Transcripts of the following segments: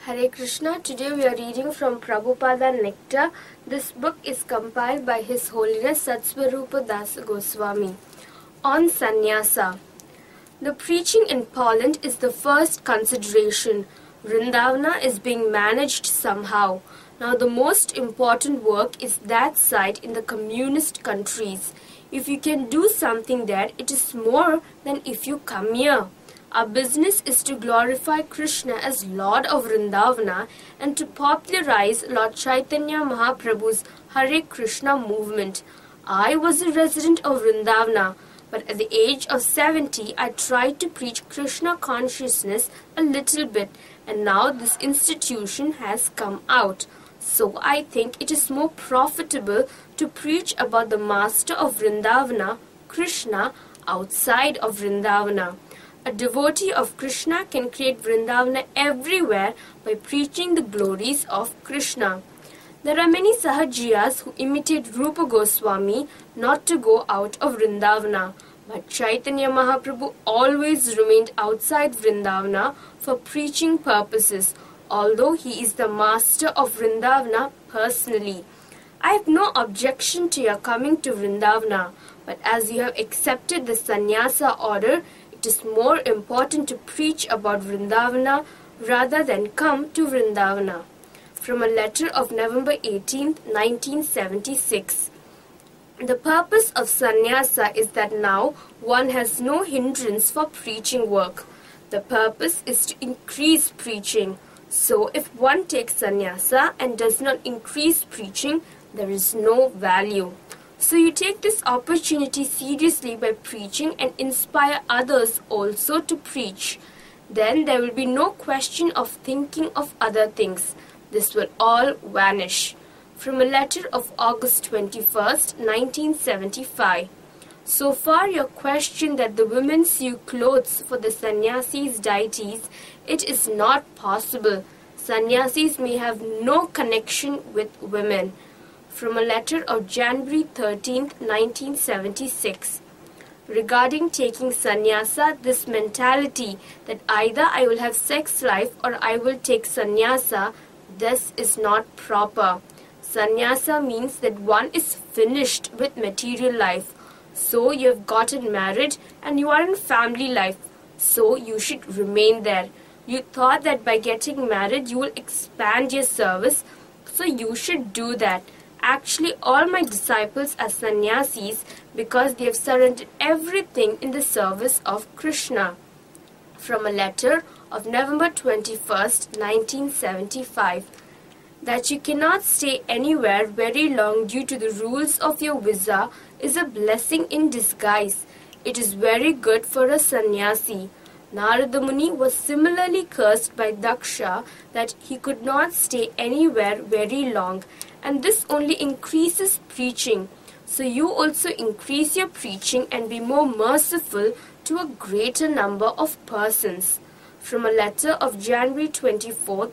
Hare Krishna. Today we are reading from Prabhupada Nectar. This book is compiled by His Holiness Satsvarupa Das Goswami. On Sannyasa. The preaching in Poland is the first consideration. Vrindavana is being managed somehow. Now the most important work is that side in the communist countries. If you can do something there, it is more than if you come here. Our business is to glorify Krishna as Lord of Vrindavana and to popularize Lord Chaitanya Mahaprabhu's Hare Krishna movement. I was a resident of Vrindavana, but at the age of 70, I tried to preach Krishna consciousness a little bit, and now this institution has come out. So I think it is more profitable to preach about the Master of Vrindavana, Krishna, outside of Vrindavana. A devotee of Krishna can create Vrindavana everywhere by preaching the glories of Krishna. There are many Sahajiyas who imitate Rupa Goswami not to go out of Vrindavana. But Chaitanya Mahaprabhu always remained outside Vrindavana for preaching purposes, although he is the master of Vrindavana personally. I have no objection to your coming to Vrindavana, but as you have accepted the sannyasa order, it is more important to preach about Vrindavana rather than come to Vrindavana. From a letter of November 18, 1976. The purpose of sannyasa is that now one has no hindrance for preaching work. The purpose is to increase preaching. So if one takes sannyasa and does not increase preaching, there is no value. So you take this opportunity seriously by preaching and inspire others also to preach. Then there will be no question of thinking of other things. This will all vanish. From a letter of August 21st, 1975. So far your question that the women sew clothes for the sannyasis' deities, it is not possible. Sannyasis may have no connection with women. From a letter of January 13th, 1976. Regarding taking sannyasa, this mentality that either I will have sex life or I will take sannyasa, this is not proper. Sannyasa means that one is finished with material life. So you have gotten married and you are in family life. So you should remain there. You thought that by getting married you will expand your service. So you should do that. Actually, all my disciples are sannyasis because they have surrendered everything in the service of Krishna. From a letter of November 21st, 1975. That you cannot stay anywhere very long due to the rules of your visa is a blessing in disguise. It is very good for a sannyasi. Narada Muni was similarly cursed by Daksha that he could not stay anywhere very long, and this only increases preaching. So you also increase your preaching and be more merciful to a greater number of persons. From a letter of January 24th,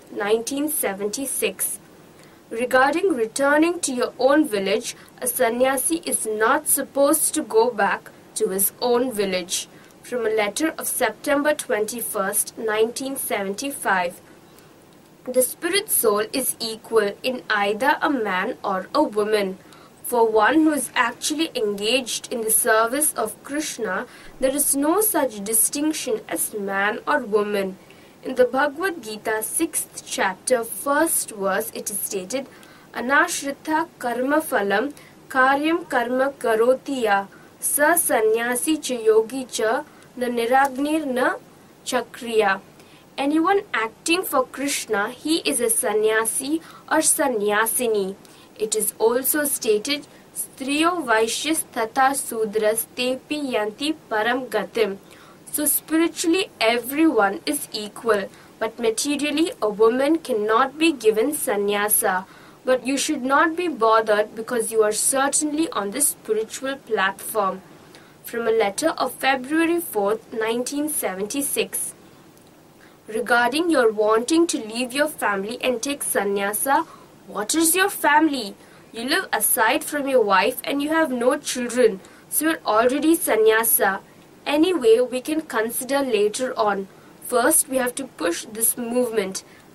1976. Regarding returning to your own village, a sannyasi is not supposed to go back to his own village. From a letter of September 21st, 1975. The spirit soul is equal in either a man or a woman. For one who is actually engaged in the service of Krishna, there is no such distinction as man or woman. In the Bhagavad Gita, 6th chapter, 1st verse, it is stated, Anashrita karma phalam karyam karma karotiya sa sannyasi cha yogi cha na niragnir na chakriya. Anyone acting for Krishna, he is a sannyasi or sannyasini. It is also stated, Striyo Vaishyas Tata Sudras Tepi Yanti Param Gatim. So spiritually everyone is equal, but materially a woman cannot be given sannyasa. But you should not be bothered because you are certainly on the spiritual platform. From a letter of February 4th, 1976. Regarding your wanting to leave your family and take sannyasa, what is your family? You live aside from your wife and you have no children, so you are already sannyasa. Anyway, we can consider later on. First, we have to push this movement.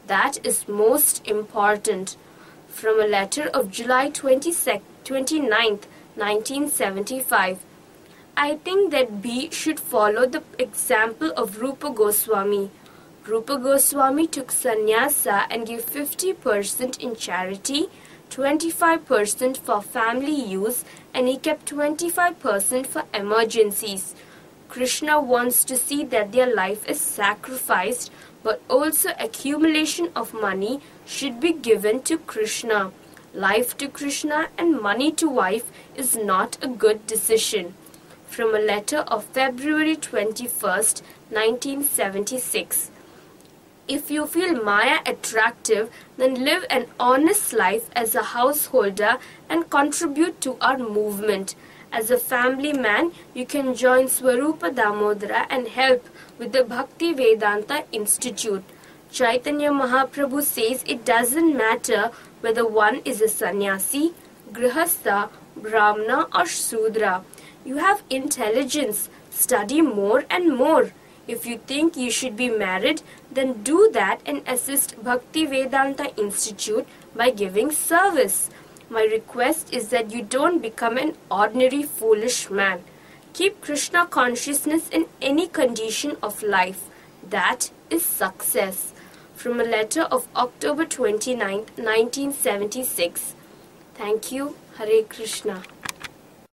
That is most important. From a letter of July 29th, 1975. I think that B should follow the example of Rupa Goswami. Rupa Goswami took sannyasa and gave 50% in charity, 25% for family use, and he kept 25% for emergencies. Krishna wants to see that their life is sacrificed, but also accumulation of money should be given to Krishna. Life to Krishna and money to wife is not a good decision. From a letter of February 21st, 1976. If you feel Maya attractive, then live an honest life as a householder and contribute to our movement. As a family man, you can join Swarupa Damodara and help with the Bhakti Vedanta Institute. Chaitanya Mahaprabhu says it doesn't matter whether one is a sannyasi, grihastha, brahmana or shudra. You have intelligence. Study more and more. If you think you should be married, then do that and assist Bhakti Vedanta Institute by giving service. My request is that you don't become an ordinary foolish man. Keep Krishna consciousness in any condition of life. That is success. From a letter of October 29th, 1976. Thank you. Hare Krishna.